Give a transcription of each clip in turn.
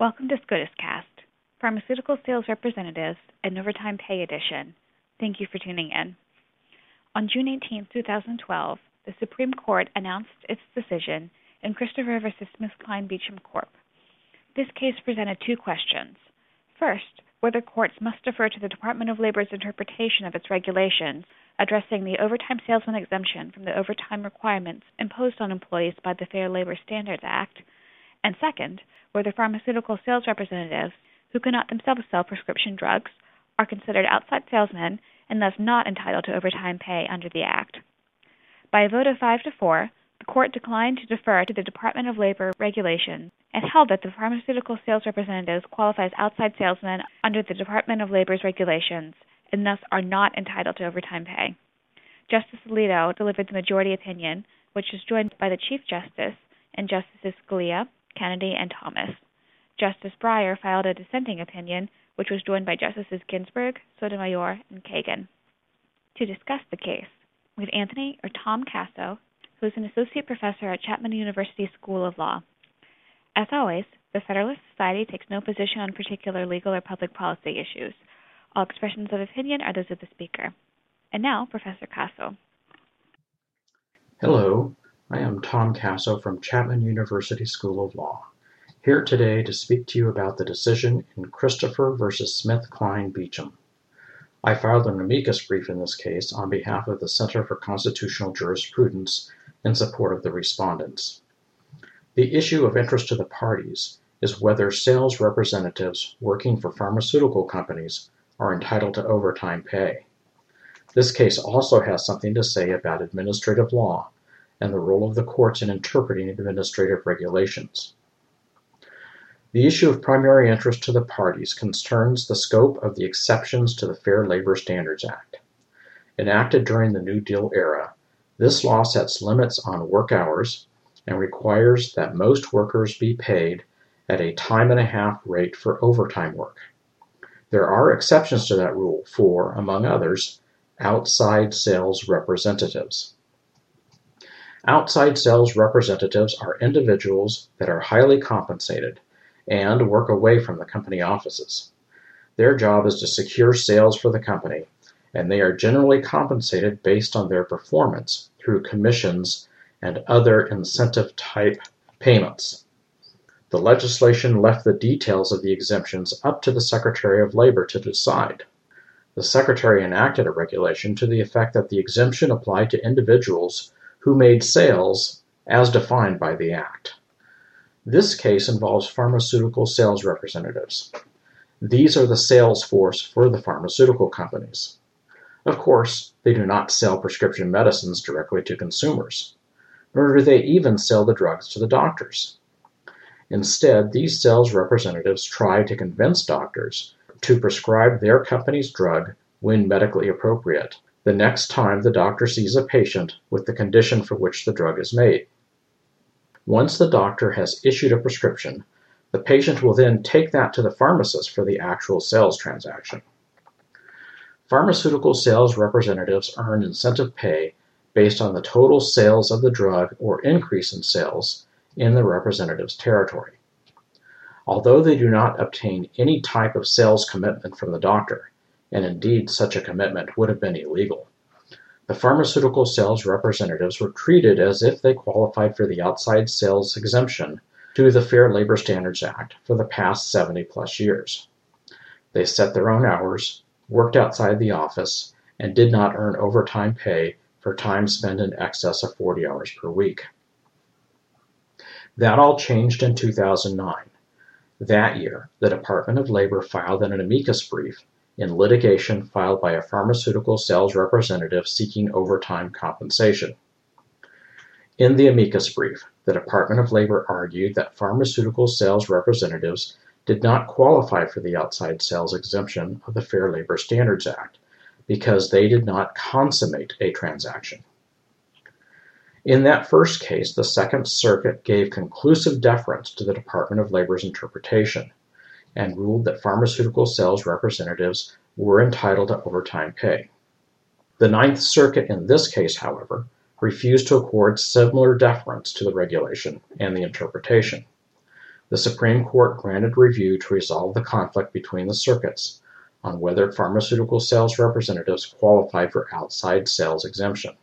Welcome to SCOTUScast, Pharmaceutical Sales Representatives and Overtime Pay Edition. Thank you for tuning in. On June 18, 2012, the Supreme Court announced its decision in Christopher v. SmithKline Beecham Corp. This case presented two questions. First, whether courts must defer to the Department of Labor's interpretation of its regulations addressing the overtime salesman exemption from the overtime requirements imposed on employees by the Fair Labor Standards Act, and second, whether pharmaceutical sales representatives who cannot themselves sell prescription drugs are considered outside salesmen and thus not entitled to overtime pay under the Act. By a vote of 5-4, the Court declined to defer to the Department of Labor regulations and held that the pharmaceutical sales representatives qualify as outside salesmen under the Department of Labor's regulations and thus are not entitled to overtime pay. Justice Alito delivered the majority opinion, which was joined by the Chief Justice and Justices Scalia, Kennedy, and Thomas. Justice Breyer filed a dissenting opinion, which was joined by Justices Ginsburg, Sotomayor, and Kagan. To discuss the case, we have Anthony or Tom Casso, who is an associate professor at Chapman University School of Law. As always, the Federalist Society takes no position on particular legal or public policy issues. All expressions of opinion are those of the speaker. And now, Professor Casso. Hello, I am Tom Casso from Chapman University School of Law, here today to speak to you about the decision in Christopher v. SmithKline Beecham. I filed an amicus brief in this case on behalf of the Center for Constitutional Jurisprudence in support of the respondents. The issue of interest to the parties is whether sales representatives working for pharmaceutical companies are entitled to overtime pay. This case also has something to say about administrative law and the role of the courts in interpreting administrative regulations. The issue of primary interest to the parties concerns the scope of the exceptions to the Fair Labor Standards Act. Enacted during the New Deal era, this law sets limits on work hours and requires that most workers be paid at a time-and-a-half rate for overtime work. There are exceptions to that rule for, among others, outside sales representatives. Outside sales representatives are individuals that are highly compensated and work away from the company offices. Their job is to secure sales for the company, and they are generally compensated based on their performance through commissions and other incentive-type payments. The legislation left the details of the exemptions up to the Secretary of Labor to decide. The Secretary enacted a regulation to the effect that the exemption applied to individuals who made sales as defined by the Act. This case involves pharmaceutical sales representatives. These are the sales force for the pharmaceutical companies. Of course, they do not sell prescription medicines directly to consumers, nor do they even sell the drugs to the doctors. Instead, these sales representatives try to convince doctors to prescribe their company's drug when medically appropriate, the next time the doctor sees a patient with the condition for which the drug is made. Once the doctor has issued a prescription, the patient will then take that to the pharmacist for the actual sales transaction. Pharmaceutical sales representatives earn incentive pay based on the total sales of the drug or increase in sales in the representative's territory. Although they do not obtain any type of sales commitment from the doctor, and indeed such a commitment would have been illegal, the pharmaceutical sales representatives were treated as if they qualified for the outside sales exemption to the Fair Labor Standards Act for the past 70-plus years. They set their own hours, worked outside the office, and did not earn overtime pay for time spent in excess of 40 hours per week. That all changed in 2009. That year, the Department of Labor filed an amicus brief in litigation filed by a pharmaceutical sales representative seeking overtime compensation. In the amicus brief, the Department of Labor argued that pharmaceutical sales representatives did not qualify for the outside sales exemption of the Fair Labor Standards Act because they did not consummate a transaction. In that first case, the Second Circuit gave conclusive deference to the Department of Labor's interpretation and ruled that pharmaceutical sales representatives were entitled to overtime pay. The Ninth Circuit in this case, however, refused to accord similar deference to the regulation and the interpretation. The Supreme Court granted review to resolve the conflict between the circuits on whether pharmaceutical sales representatives qualified for outside sales exemption.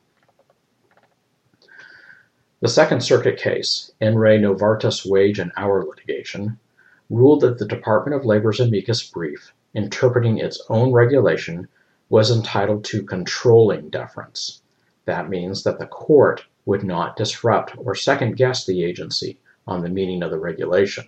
The Second Circuit case, In Re Novartis Wage and Hour Litigation, ruled that the Department of Labor's amicus brief, interpreting its own regulation, was entitled to controlling deference. That means that the court would not disrupt or second-guess the agency on the meaning of the regulation.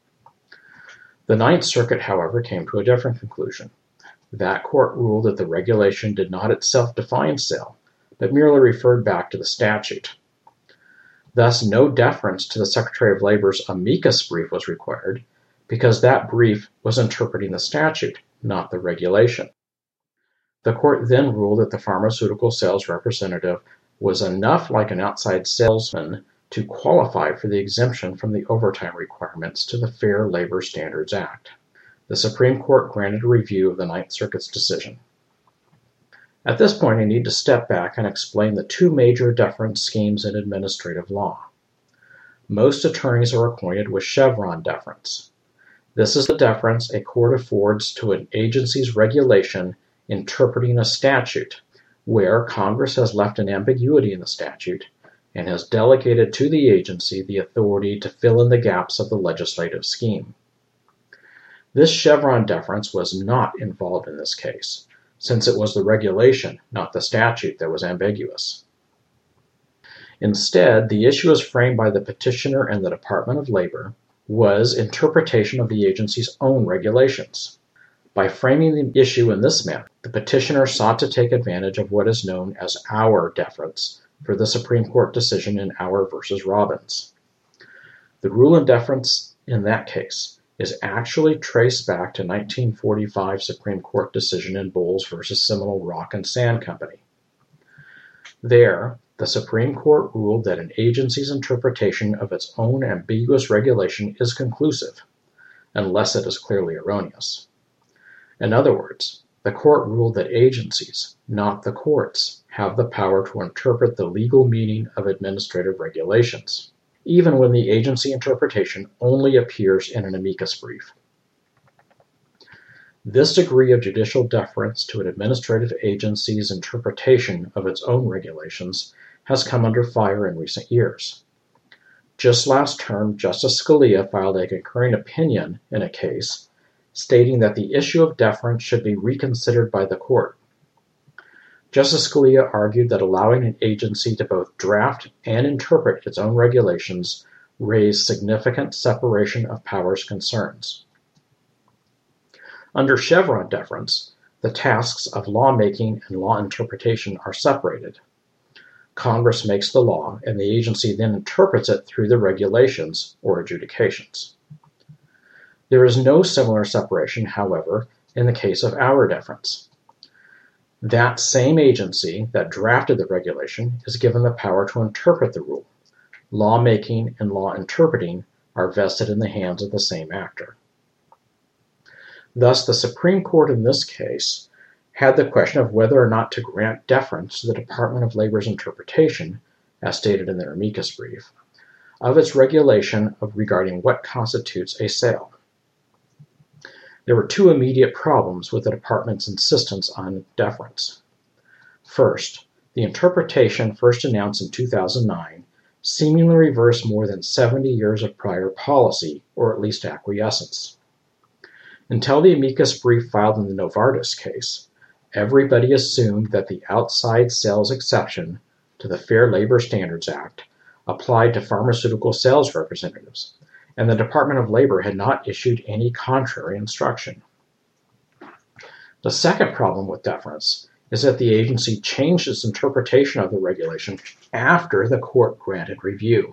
The Ninth Circuit, however, came to a different conclusion. That court ruled that the regulation did not itself define sale, but merely referred back to the statute. Thus, no deference to the Secretary of Labor's amicus brief was required, because that brief was interpreting the statute, not the regulation. The court then ruled that the pharmaceutical sales representative was enough like an outside salesman to qualify for the exemption from the overtime requirements to the Fair Labor Standards Act. The Supreme Court granted a review of the Ninth Circuit's decision. At this point, I need to step back and explain the two major deference schemes in administrative law. Most attorneys are acquainted with Chevron deference. This is the deference a court affords to an agency's regulation interpreting a statute, where Congress has left an ambiguity in the statute and has delegated to the agency the authority to fill in the gaps of the legislative scheme. This Chevron deference was not involved in this case, since it was the regulation, not the statute, that was ambiguous. Instead, the issue as framed by the petitioner and the Department of Labor was interpretation of the agency's own regulations. By framing the issue in this manner, the petitioner sought to take advantage of what is known as Auer deference for the Supreme Court decision in Auer v. Robbins. The rule in deference in that case is actually traced back to 1945 Supreme Court decision in Bowles v. Seminole Rock and Sand Company. There, the Supreme Court ruled that an agency's interpretation of its own ambiguous regulation is conclusive, unless it is clearly erroneous. In other words, the court ruled that agencies, not the courts, have the power to interpret the legal meaning of administrative regulations, even when the agency interpretation only appears in an amicus brief. This degree of judicial deference to an administrative agency's interpretation of its own regulations has come under fire in recent years. Just last term, Justice Scalia filed a concurring opinion in a case stating that the issue of deference should be reconsidered by the court. Justice Scalia argued that allowing an agency to both draft and interpret its own regulations raised significant separation of powers concerns. Under Chevron deference, the tasks of lawmaking and law interpretation are separated. Congress makes the law, and the agency then interprets it through the regulations or adjudications. There is no similar separation, however, in the case of Auer deference. That same agency that drafted the regulation is given the power to interpret the rule. Lawmaking and law interpreting are vested in the hands of the same actor. Thus, the Supreme Court in this case had the question of whether or not to grant deference to the Department of Labor's interpretation, as stated in their amicus brief, of its regulation regarding what constitutes a sale. There were two immediate problems with the department's insistence on deference. First, the interpretation first announced in 2009 seemingly reversed more than 70 years of prior policy, or at least acquiescence. Until the amicus brief filed in the Novartis case, everybody assumed that the outside sales exception to the Fair Labor Standards Act applied to pharmaceutical sales representatives, and the Department of Labor had not issued any contrary instruction. The second problem with deference is that the agency changed its interpretation of the regulation after the court granted review.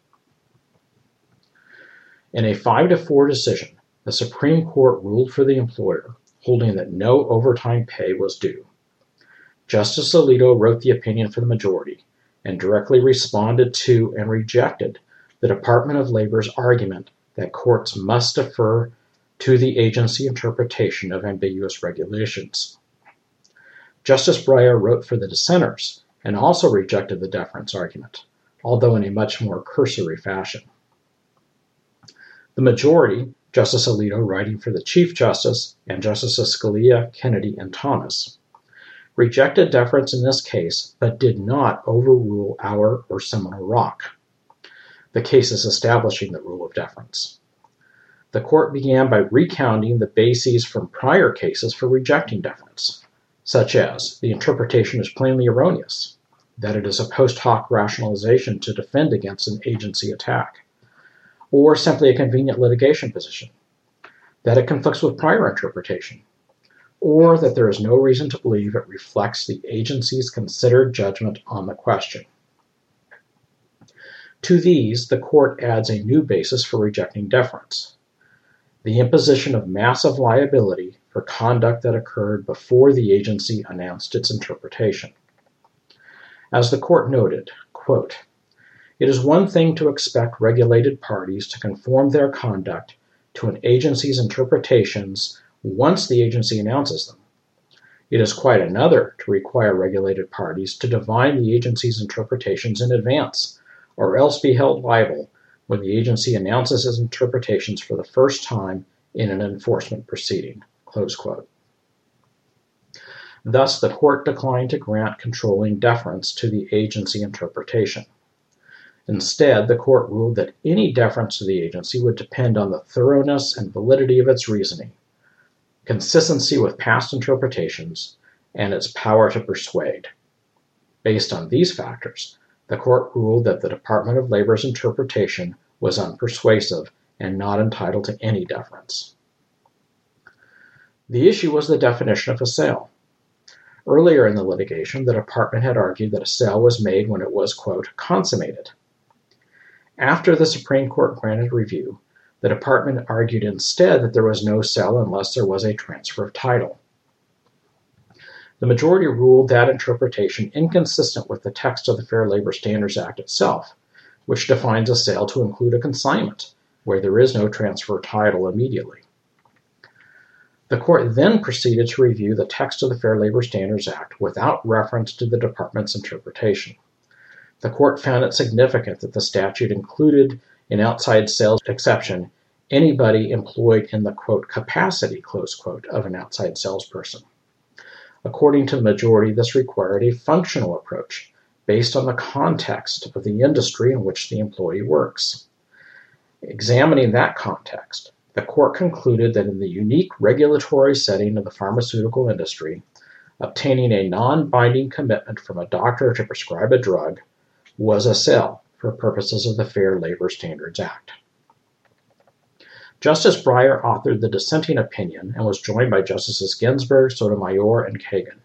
In a 5-4 decision, the Supreme Court ruled for the employer, holding that no overtime pay was due. Justice Alito wrote the opinion for the majority and directly responded to and rejected the Department of Labor's argument that courts must defer to the agency interpretation of ambiguous regulations. Justice Breyer wrote for the dissenters and also rejected the deference argument, although in a much more cursory fashion. The majority, Justice Alito writing for the Chief Justice and Justices Scalia, Kennedy, and Thomas, rejected deference in this case but did not overrule Auer or Seminole Rock, the cases establishing the rule of deference. The court began by recounting the bases from prior cases for rejecting deference, such as the interpretation is plainly erroneous, that it is a post hoc rationalization to defend against an agency attack, or simply a convenient litigation position, that it conflicts with prior interpretation, or that there is no reason to believe it reflects the agency's considered judgment on the question. To these, the court adds a new basis for rejecting deference: the imposition of massive liability for conduct that occurred before the agency announced its interpretation. As the court noted, quote, "It is one thing to expect regulated parties to conform their conduct to an agency's interpretations once the agency announces them. It is quite another to require regulated parties to divine the agency's interpretations in advance, or else be held liable when the agency announces its interpretations for the first time in an enforcement proceeding." Close quote. Thus, the court declined to grant controlling deference to the agency interpretation. Instead, the court ruled that any deference to the agency would depend on the thoroughness and validity of its reasoning, consistency with past interpretations, and its power to persuade. Based on these factors, the court ruled that the Department of Labor's interpretation was unpersuasive and not entitled to any deference. The issue was the definition of a sale. Earlier in the litigation, the department had argued that a sale was made when it was, quote, consummated. After the Supreme Court granted review, the department argued instead that there was no sale unless there was a transfer of title. The majority ruled that interpretation inconsistent with the text of the Fair Labor Standards Act itself, which defines a sale to include a consignment, where there is no transfer of title immediately. The court then proceeded to review the text of the Fair Labor Standards Act without reference to the department's interpretation. The court found it significant that the statute included an outside sales exception anybody employed in the, quote, capacity, close quote, of an outside salesperson. According to the majority, this required a functional approach based on the context of the industry in which the employee works. Examining that context, the court concluded that in the unique regulatory setting of the pharmaceutical industry, obtaining a non-binding commitment from a doctor to prescribe a drug was a sale for purposes of the Fair Labor Standards Act. Justice Breyer authored the dissenting opinion and was joined by Justices Ginsburg, Sotomayor, and Kagan.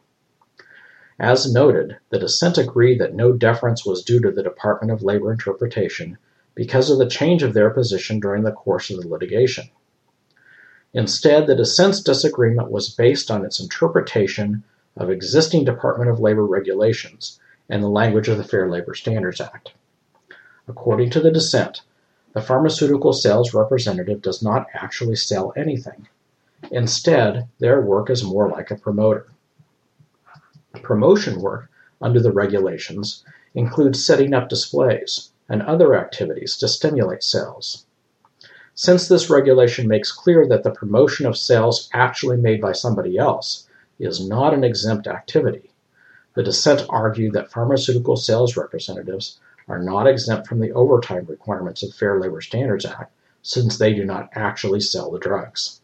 As noted, the dissent agreed that no deference was due to the Department of Labor interpretation because of the change of their position during the course of the litigation. Instead, the dissent's disagreement was based on its interpretation of existing Department of Labor regulations and the language of the Fair Labor Standards Act. According to the dissent, the pharmaceutical sales representative does not actually sell anything. Instead, their work is more like a promoter. Promotion work under the regulations includes setting up displays and other activities to stimulate sales. Since this regulation makes clear that the promotion of sales actually made by somebody else is not an exempt activity, the dissent argued that pharmaceutical sales representatives are not exempt from the overtime requirements of the Fair Labor Standards Act since they do not actually sell the drugs.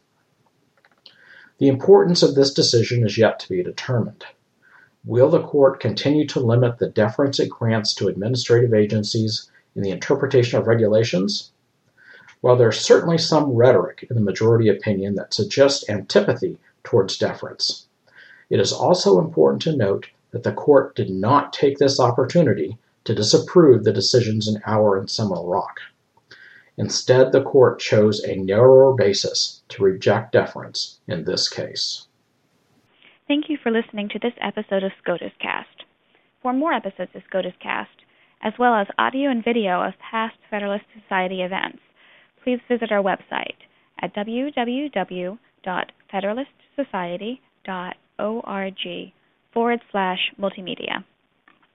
The importance of this decision is yet to be determined. Will the court continue to limit the deference it grants to administrative agencies in the interpretation of regulations? While there's certainly some rhetoric in the majority opinion that suggests antipathy towards deference, it is also important to note that the court did not take this opportunity to disapprove the decisions in Auer and Seminole Rock. Instead, the court chose a narrower basis to reject deference in this case. Thank you for listening to this episode of SCOTUS Cast. For more episodes of SCOTUS Cast, as well as audio and video of past Federalist Society events, please visit our website at www.federalistsociety.org/multimedia.